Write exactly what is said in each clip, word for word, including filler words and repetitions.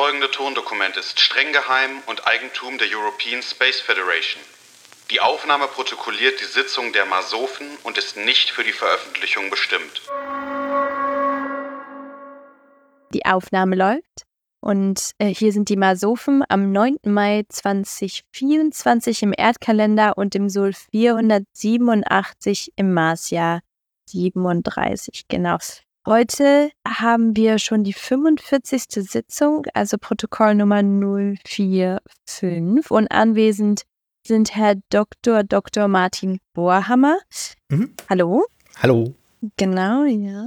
folgende Tondokument ist streng geheim und Eigentum der European Space Federation. Die Aufnahme protokolliert die Sitzung der Masofen und ist nicht für die Veröffentlichung bestimmt. Die Aufnahme läuft und äh, hier sind die Masofen am neunten Mai zweitausendvierundzwanzig im Erdkalender und im Sol vierhundertsiebenundachtzig im Marsjahr siebenunddreißig, genau. Heute haben wir schon die fünfundvierzigste Sitzung, also Protokoll Nummer null vier fünf, und anwesend sind Herr Doktor Doktor Martin Bohrhammer. Mhm. Hallo. Hallo. Genau, ja.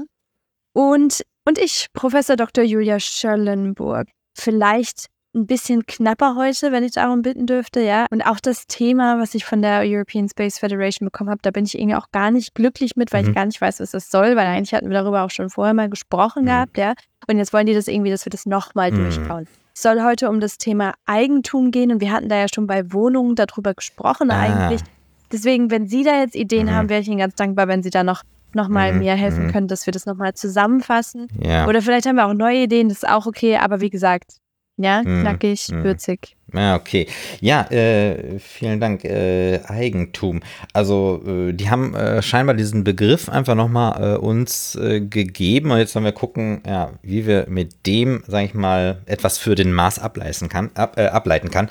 Und, und ich, Professor Doktor Julia Schollenburg. Vielleicht ein bisschen knapper heute, wenn ich darum bitten dürfte, ja. Und auch das Thema, was ich von der European Space Federation bekommen habe, da bin ich irgendwie auch gar nicht glücklich mit, weil Mhm. ich gar nicht weiß, was das soll, weil eigentlich hatten wir darüber auch schon vorher mal gesprochen Mhm. gehabt, ja. Und jetzt wollen die das irgendwie, dass wir das nochmal Mhm. durchkauen. Es soll heute um das Thema Eigentum gehen und wir hatten da ja schon bei Wohnungen darüber gesprochen Ah. eigentlich. Deswegen, wenn Sie da jetzt Ideen Mhm. haben, wäre ich Ihnen ganz dankbar, wenn Sie da noch, noch mal Mhm. mir helfen Mhm. können, dass wir das nochmal zusammenfassen. Ja. Oder vielleicht haben wir auch neue Ideen, das ist auch okay, aber wie gesagt, ja, Mhm. knackig, Mhm. würzig. Ja, okay. Ja, äh, vielen Dank. Äh, Eigentum. Also, äh, die haben äh, scheinbar diesen Begriff einfach nochmal äh, uns äh, gegeben. Und jetzt wollen wir gucken, ja, wie wir mit dem, sag ich mal, etwas für den Mars ableiten kann. Ab, äh, ableiten kann.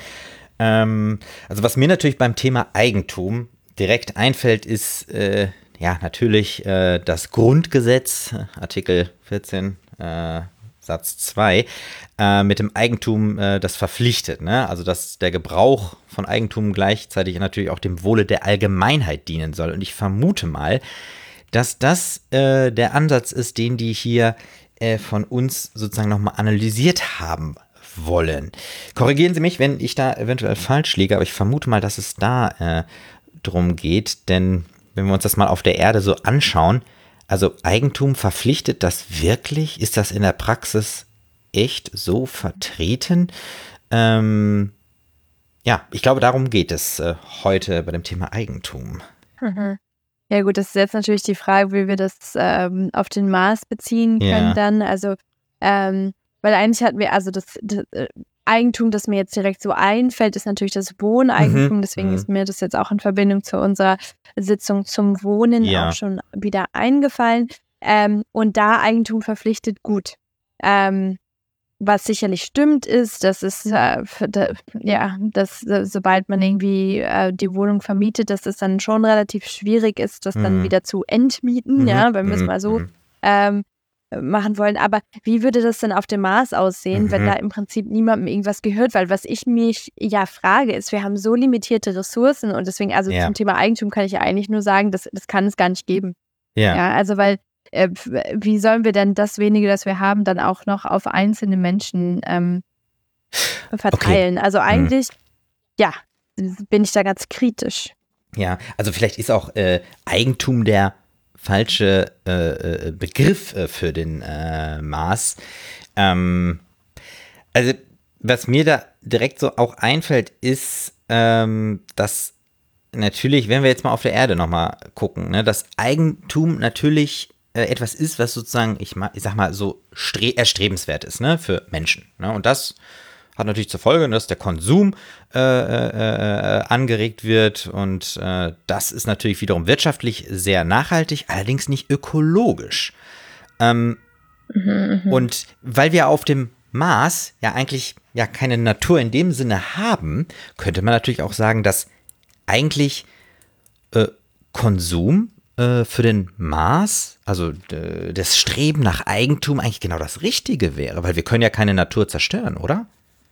Ähm, also, was mir natürlich beim Thema Eigentum direkt einfällt, ist äh, ja natürlich äh, das Grundgesetz, Artikel vierzehn, äh, Satz zwei, äh, mit dem Eigentum äh, das verpflichtet, ne? Also dass der Gebrauch von Eigentum gleichzeitig natürlich auch dem Wohle der Allgemeinheit dienen soll. Und ich vermute mal, dass das äh, der Ansatz ist, den die hier äh, von uns sozusagen nochmal analysiert haben wollen. Korrigieren Sie mich, wenn ich da eventuell falsch liege, aber ich vermute mal, dass es da äh, drum geht, denn wenn wir uns das mal auf der Erde so anschauen, also Eigentum verpflichtet das wirklich? Ist das in der Praxis echt so vertreten? Ähm, ja, ich glaube, darum geht es äh, heute bei dem Thema Eigentum. Mhm. Ja gut, das ist jetzt natürlich die Frage, wie wir das ähm, auf den Mars beziehen können Ja. dann. Also, ähm, weil eigentlich hatten wir, also das, das äh, Eigentum, das mir jetzt direkt so einfällt, ist natürlich das Wohneigentum. Mhm. Deswegen Mhm. ist mir das jetzt auch in Verbindung zu unserer Sitzung zum Wohnen Ja. auch schon wieder eingefallen. Ähm, und da Eigentum verpflichtet, gut. Ähm, Was sicherlich stimmt, ist, dass es, äh, für da, ja, dass äh, sobald man irgendwie äh, die Wohnung vermietet, dass es dann schon relativ schwierig ist, das dann Mhm. wieder zu entmieten, Mhm. ja, wenn wir es Mhm. mal so Mhm. ähm, machen wollen. Aber wie würde das denn auf dem Mars aussehen, wenn Mhm. da im Prinzip niemandem irgendwas gehört? Weil was ich mich ja frage, ist, wir haben so limitierte Ressourcen und deswegen, also Ja. zum Thema Eigentum kann ich ja eigentlich nur sagen, das, das kann es gar nicht geben. Ja. Ja, also weil, äh, wie sollen wir denn das wenige, das wir haben, dann auch noch auf einzelne Menschen ähm, verteilen? Also Mhm. eigentlich, ja, bin ich da ganz kritisch. Ja, also vielleicht ist auch äh, Eigentum der falsche äh, äh, Begriff äh, für den äh, Mars. Ähm, also was mir da direkt so auch einfällt, ist, ähm, dass natürlich, wenn wir jetzt mal auf der Erde nochmal gucken, ne, dass Eigentum natürlich äh, etwas ist, was sozusagen, ich, ma, ich sag mal, so stre- erstrebenswert ist, ne, für Menschen. Ne, und das hat natürlich zur Folge, dass der Konsum äh, äh, äh, angeregt wird und äh, das ist natürlich wiederum wirtschaftlich sehr nachhaltig, allerdings nicht ökologisch. Ähm, Mhm, mhm. und weil wir auf dem Mars ja eigentlich ja keine Natur in dem Sinne haben, könnte man natürlich auch sagen, dass eigentlich äh, Konsum äh, für den Mars, also äh, das Streben nach Eigentum eigentlich genau das Richtige wäre, weil wir können ja keine Natur zerstören, oder?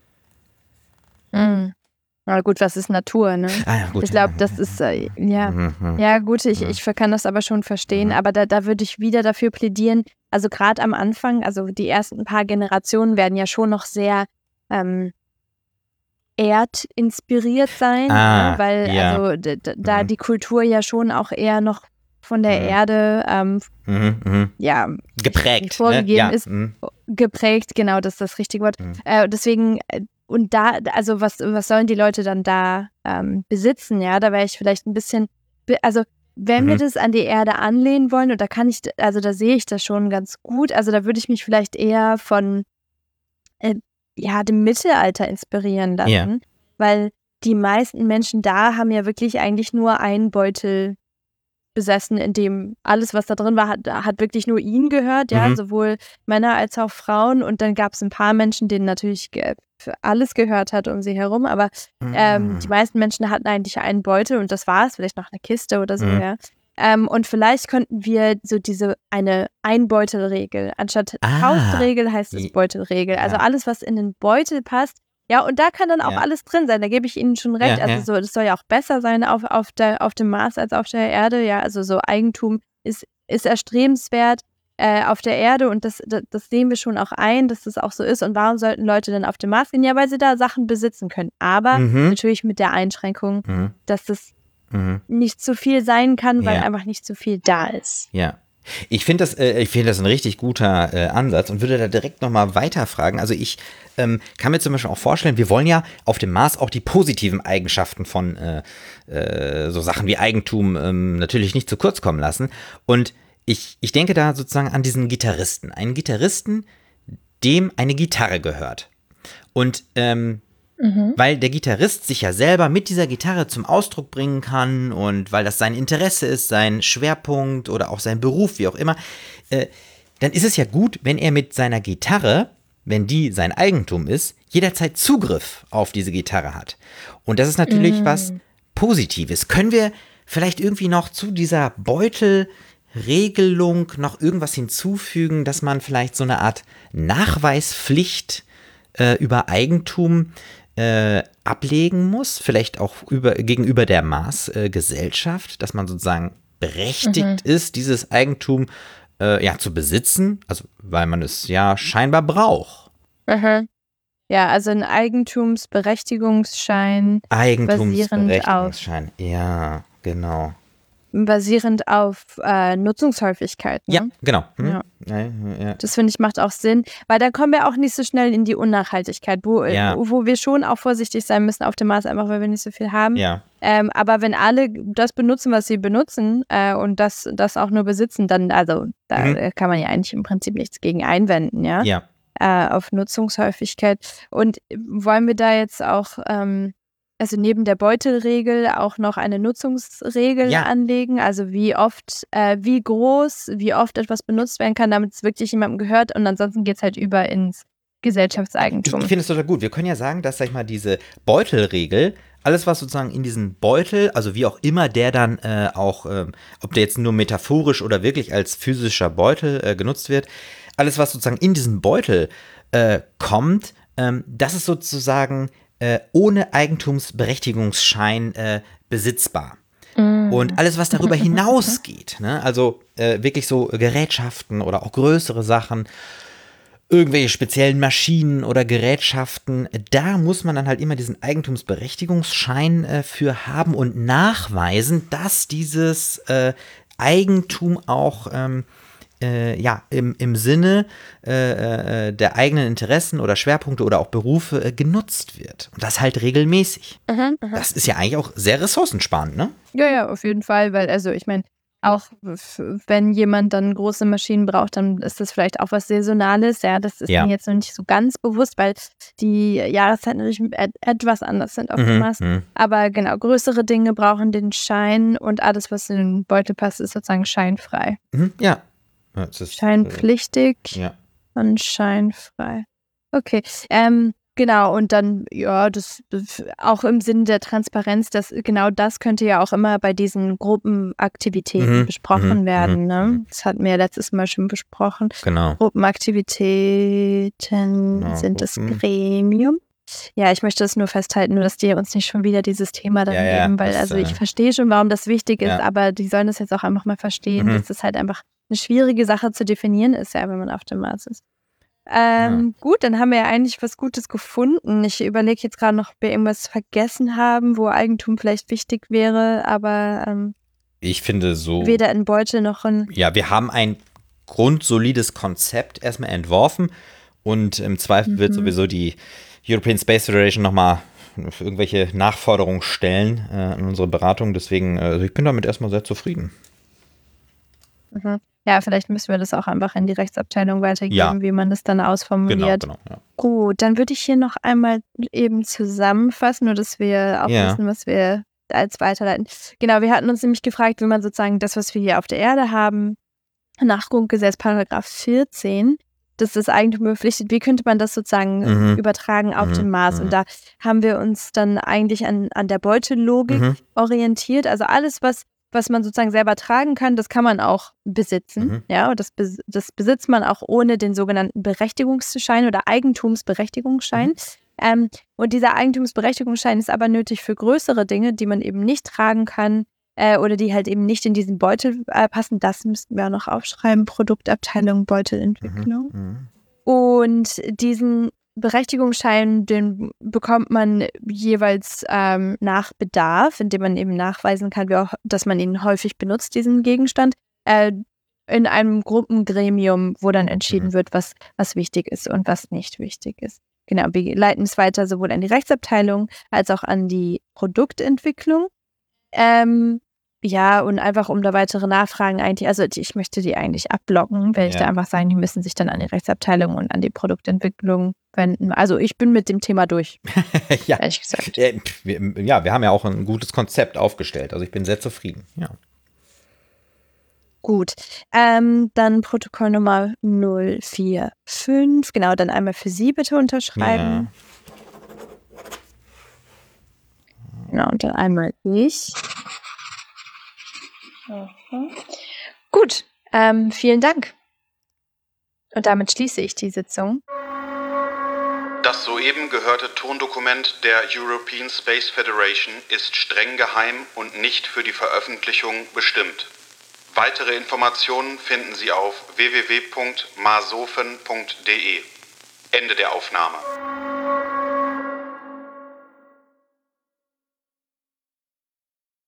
Mhm. Na gut, was ist Natur, ne? Ah ja, gut. Ich glaube, das ist, äh, ja, Mhm. ja gut, ich, ich kann das aber schon verstehen, Mhm. aber da, da würde ich wieder dafür plädieren, also gerade am Anfang, also die ersten paar Generationen werden ja schon noch sehr ähm, erdinspiriert sein, Ah, ne? Weil ja. also d- d- da Mhm. die Kultur ja schon auch eher noch von der Mhm. Erde ähm, Mhm. Mhm. ja, Geprägt, nicht vorgegeben ne? Ja. ist, Mhm. geprägt, genau, das ist das richtige Wort. Mhm. Äh, deswegen, äh, und da, also was, was sollen die Leute dann da ähm, besitzen, ja? Da wäre ich vielleicht ein bisschen, be- also wenn wir Mhm. das an die Erde anlehnen wollen, und da kann ich, also da sehe ich das schon ganz gut, also da würde ich mich vielleicht eher von äh, ja, dem Mittelalter inspirieren lassen, Ja. weil die meisten Menschen da haben ja wirklich eigentlich nur einen Beutel besessen, in dem alles, was da drin war, hat, hat wirklich nur ihnen gehört, ja, Mhm. sowohl Männer als auch Frauen. Und dann gab es ein paar Menschen, denen natürlich ge- für alles gehört hat um sie herum, aber ähm, die Mhm. meisten Menschen hatten eigentlich einen Beutel und das war es, vielleicht noch eine Kiste oder so, Mhm. ja. Ähm, und vielleicht könnten wir so diese eine Einbeutelregel, anstatt Ah. Faustregel heißt es Je- Beutelregel. Also ja. alles, was in den Beutel passt. Ja, und da kann dann auch Ja. alles drin sein. Da gebe ich Ihnen schon recht. Ja, Also ja. so, das soll ja auch besser sein auf, auf, der, auf dem Mars als auf der Erde. Ja, also so Eigentum ist, ist erstrebenswert äh, auf der Erde und das, das, das sehen wir schon auch ein, dass das auch so ist. Und warum sollten Leute dann auf dem Mars gehen? Ja, weil sie da Sachen besitzen können. Aber Mhm. natürlich mit der Einschränkung, Mhm. dass das Mhm. nicht zu viel sein kann, weil Ja. einfach nicht zu viel da ist. Ja. Ich finde das, äh, ich finde das ein richtig guter äh, Ansatz und würde da direkt nochmal weiterfragen. Also ich ähm, kann mir zum Beispiel auch vorstellen, wir wollen ja auf dem Mars auch die positiven Eigenschaften von äh, äh, so Sachen wie Eigentum ähm, natürlich nicht zu kurz kommen lassen. Und ich, ich denke da sozusagen an diesen Gitarristen. Einen Gitarristen, dem eine Gitarre gehört. Und ähm, weil der Gitarrist sich ja selber mit dieser Gitarre zum Ausdruck bringen kann und weil das sein Interesse ist, sein Schwerpunkt oder auch sein Beruf, wie auch immer, äh, dann ist es ja gut, wenn er mit seiner Gitarre, wenn die sein Eigentum ist, jederzeit Zugriff auf diese Gitarre hat. Und das ist natürlich Mm. was Positives. Können wir vielleicht irgendwie noch zu dieser Beutelregelung noch irgendwas hinzufügen, dass man vielleicht so eine Art Nachweispflicht äh, über Eigentum Äh, ablegen muss, vielleicht auch über, gegenüber der Mars-Gesellschaft, äh, dass man sozusagen berechtigt Mhm. ist, dieses Eigentum äh, ja zu besitzen, also weil man es ja scheinbar braucht. Mhm. Ja, also ein Eigentumsberechtigungsschein Eigentumsberechtigungsschein, ja, genau. basierend auf äh, Nutzungshäufigkeit. Ne? Ja, genau. Hm? Ja. Ja, ja. Das finde ich macht auch Sinn, weil dann kommen wir auch nicht so schnell in die Unnachhaltigkeit, wo, Ja. wo, wo wir schon auch vorsichtig sein müssen auf dem Mars, einfach weil wir nicht so viel haben. Ja. Ähm, aber wenn alle das benutzen, was sie benutzen äh, und das, das auch nur besitzen, dann, also da Mhm. äh, kann man ja eigentlich im Prinzip nichts gegen einwenden, ja, Ja. äh, auf Nutzungshäufigkeit. Und wollen wir da jetzt auch, ähm, also neben der Beutelregel auch noch eine Nutzungsregel Ja. anlegen, also wie oft, äh, wie groß, wie oft etwas benutzt werden kann, damit es wirklich jemandem gehört und ansonsten geht es halt über ins Ich, Gesellschaftseigentum. ich finde es total gut. Wir können ja sagen, dass, sag ich mal, diese Beutelregel, alles, was sozusagen in diesen Beutel, also wie auch immer der dann äh, auch, ähm, ob der jetzt nur metaphorisch oder wirklich als physischer Beutel äh, genutzt wird, alles, was sozusagen in diesen Beutel äh, kommt, ähm, das ist sozusagen äh, ohne Eigentumsberechtigungsschein äh, besitzbar. Und alles, was darüber hinausgeht, ne, also äh, wirklich so Gerätschaften oder auch größere Sachen, irgendwelche speziellen Maschinen oder Gerätschaften, da muss man dann halt immer diesen Eigentumsberechtigungsschein äh, für haben und nachweisen, dass dieses äh, Eigentum auch ähm, äh, ja, im, im Sinne äh, äh, der eigenen Interessen oder Schwerpunkte oder auch Berufe äh, genutzt wird. Und das halt regelmäßig. Mhm, mhm. Das ist ja eigentlich auch sehr ressourcensparend, ne? Ja, ja, auf jeden Fall, weil, also ich meine, auch f- wenn jemand dann große Maschinen braucht, dann ist das vielleicht auch was Saisonales. Ja, das ist Ja. mir jetzt noch nicht so ganz bewusst, weil die Jahreszeiten natürlich et etwas anders sind auf dem Mhm, Mars. mhm. Aber genau, größere Dinge brauchen den Schein und alles, was in den Beutel passt, ist sozusagen scheinfrei. Mhm, ja. Ja, es ist, äh, Scheinpflichtig ja. und scheinfrei. Okay, ähm, genau, und dann, ja, das, das auch im Sinne der Transparenz, das, genau das könnte ja auch immer bei diesen Gruppenaktivitäten Mhm, besprochen mhm, werden, mhm, ne? mhm. Das hatten wir ja letztes Mal schon besprochen. Genau. Gruppenaktivitäten Genau, sind das Gruppen. Gremium. Ja, ich möchte das nur festhalten, nur dass die uns nicht schon wieder dieses Thema dann Ja, ja, geben, weil, das, also äh, ich verstehe schon, warum das wichtig ist, ja. aber die sollen das jetzt auch einfach mal verstehen, Mhm. dass das halt einfach eine schwierige Sache zu definieren ist, ja, wenn man auf dem Mars ist. Ähm, Gut, dann haben wir ja eigentlich was Gutes gefunden. Ich überlege jetzt gerade noch, ob wir irgendwas vergessen haben, wo Eigentum vielleicht wichtig wäre, aber ähm, Ich finde so, weder in Beutel noch in. ja, wir haben ein grundsolides Konzept erstmal entworfen und im Zweifel wird Mhm. sowieso die European Space Federation nochmal irgendwelche Nachforderungen stellen äh, in unsere Beratung. Deswegen, äh, also ich bin damit erstmal sehr zufrieden. Mhm. Ja, vielleicht müssen wir das auch einfach in die Rechtsabteilung weitergeben, Ja. wie man das dann ausformuliert. Genau, genau, ja. Gut, dann würde ich hier noch einmal eben zusammenfassen, nur dass wir auch Ja. wissen, was wir als weiterleiten. Genau, wir hatten uns nämlich gefragt, wie man sozusagen das, was wir hier auf der Erde haben, nach Grundgesetz Paragraph vierzehn, dass das Eigentum verpflichtet, wie könnte man das sozusagen Mhm. übertragen auf Mhm. den Mars? Mhm. Und da haben wir uns dann eigentlich an, an der Beutellogik Mhm. orientiert. Also alles, was, was man sozusagen selber tragen kann, das kann man auch besitzen. Mhm. Ja, und das, bes- das besitzt man auch ohne den sogenannten Berechtigungsschein oder Eigentumsberechtigungsschein. Mhm. Ähm, und dieser Eigentumsberechtigungsschein ist aber nötig für größere Dinge, die man eben nicht tragen kann äh, oder die halt eben nicht in diesen Beutel äh, passen. Das müssten wir auch noch aufschreiben. Produktabteilung, Beutelentwicklung. Mhm. Und diesen Berechtigungsschein, den bekommt man jeweils ähm, nach Bedarf, indem man eben nachweisen kann, wie auch, dass man ihn häufig benutzt, diesen Gegenstand, äh, in einem Gruppengremium, wo dann entschieden Mhm. wird, was, was wichtig ist und was nicht wichtig ist. Genau, wir leiten es weiter sowohl an die Rechtsabteilung als auch an die Produktentwicklung. Ähm, ja, und einfach um da weitere Nachfragen eigentlich, also die- ich möchte die eigentlich abblocken, weil ich da Ja. einfach sagen, die müssen sich dann an die Rechtsabteilung und an die Produktentwicklung wenden. Also ich bin mit dem Thema durch, Ja. ehrlich gesagt. Ja, pf, wir, ja, wir haben ja auch ein gutes Konzept aufgestellt. Also ich bin sehr zufrieden. Ja. Gut, ähm, dann Protokoll Nummer null vier fünf, genau, dann einmal für Sie bitte unterschreiben. Genau, und dann einmal ich. Mhm. Gut, ähm, vielen Dank. Und damit schließe ich die Sitzung. Das soeben gehörte Tondokument der European Space Federation ist streng geheim und nicht für die Veröffentlichung bestimmt. Weitere Informationen finden Sie auf w w w punkt masofen punkt d e. Ende der Aufnahme.